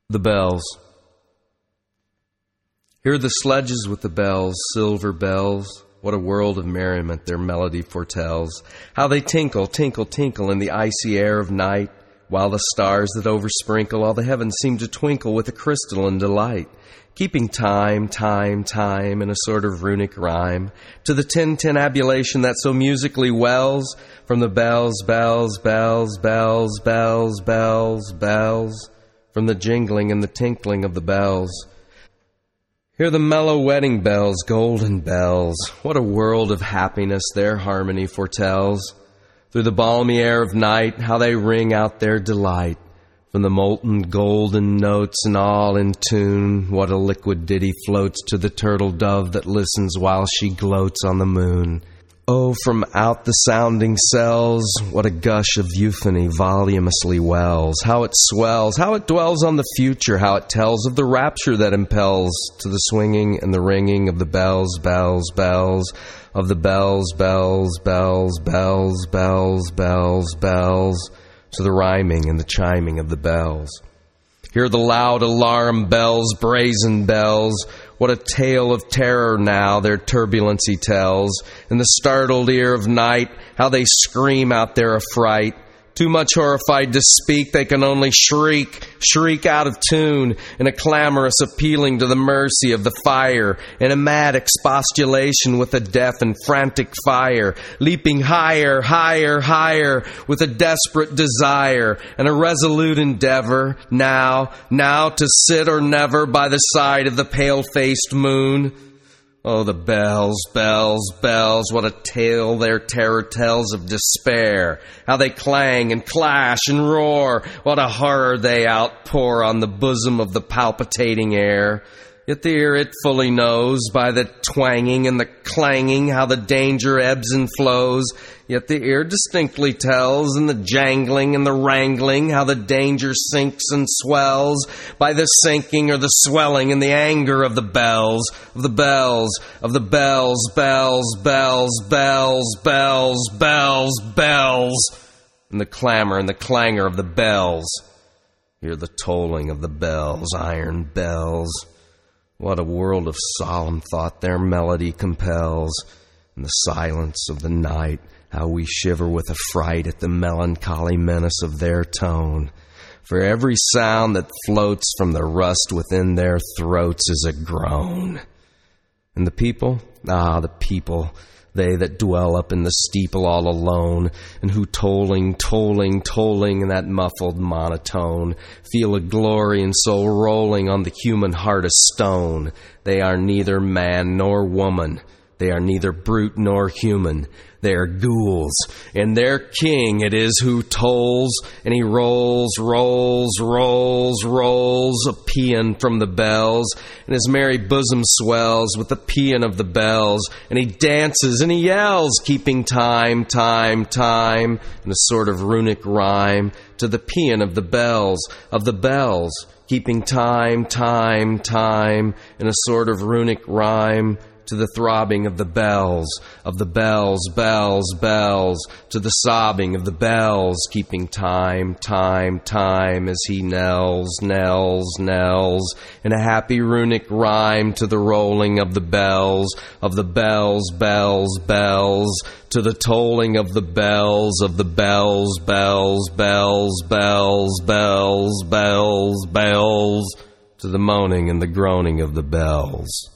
The bells. Hear the sledges with the bells, silver bells. What a world of merriment their melody foretells. How they tinkle, tinkle, tinkle in the icy air of night, while the stars that oversprinkle all the heavens seem to twinkle with a crystalline delight, keeping time, time, time in a sort of runic rhyme to the tintinnabulation that so musically wells from the bells, bells, bells, bells, bells, bells, bells, from the jingling and the tinkling of the bells. Hear the mellow wedding bells, golden bells. What a world of happiness their harmony foretells. Through the balmy air of night, how they ring out their delight. From the molten golden notes and all in tune, what a liquid ditty floats to the turtle dove that listens while she gloats on the moon. Oh, from out the sounding cells, what a gush of euphony voluminously wells. How it swells, how it dwells on the future, how it tells of the rapture that impels to the swinging and the ringing of the bells, bells, bells, of the bells, bells, bells, bells, bells, bells, bells, to the rhyming and the chiming of the bells. Hear the loud alarm bells, brazen bells. What a tale of terror now their turbulency tells. In the startled ear of night, how they scream out their affright. Too much horrified to speak, they can only shriek, shriek out of tune, in a clamorous appealing to the mercy of the fire, in a mad expostulation with a deaf and frantic fire, leaping higher, higher, higher, with a desperate desire, and a resolute endeavor, now to sit or never by the side of the pale-faced moon. Oh, the bells, bells, bells, what a tale their terror tells of despair. How they clang and clash and roar. What a horror they outpour on the bosom of the palpitating air. Yet the ear it fully knows by the twanging and the clanging how the danger ebbs and flows. Yet the ear distinctly tells in the jangling and the wrangling how the danger sinks and swells by the sinking or the swelling and the anger of the bells, of the bells, of the bells, bells, bells, bells, bells, bells, bells, and the clamor and the clangor of the bells. Hear the tolling of the bells, iron bells. What a world of solemn thought their melody compels. In the silence of the night, how we shiver with affright at the melancholy menace of their tone. For every sound that floats from the rust within their throats is a groan. And the people? Ah, the people, they that dwell up in the steeple all alone, and who tolling, tolling, tolling in that muffled monotone, feel a glory and soul rolling on the human heart of stone. They are neither man nor woman. They are neither brute nor human. They are ghouls, and their king it is who tolls, and he rolls, rolls, rolls, rolls a paean from the bells, and his merry bosom swells with the paean of the bells, and he dances and he yells, keeping time, time, time, in a sort of runic rhyme, to the paean of the bells, keeping time, time, time, in a sort of runic rhyme, to the throbbing of the bells, bells, bells, to the sobbing of the bells, keeping time, time, time, as he knells, knells, knells, in a happy runic rhyme to the rolling of the bells, bells, bells, to the tolling of the bells, bells, bells, bells, bells, bells, bells, to the moaning and the groaning of the bells.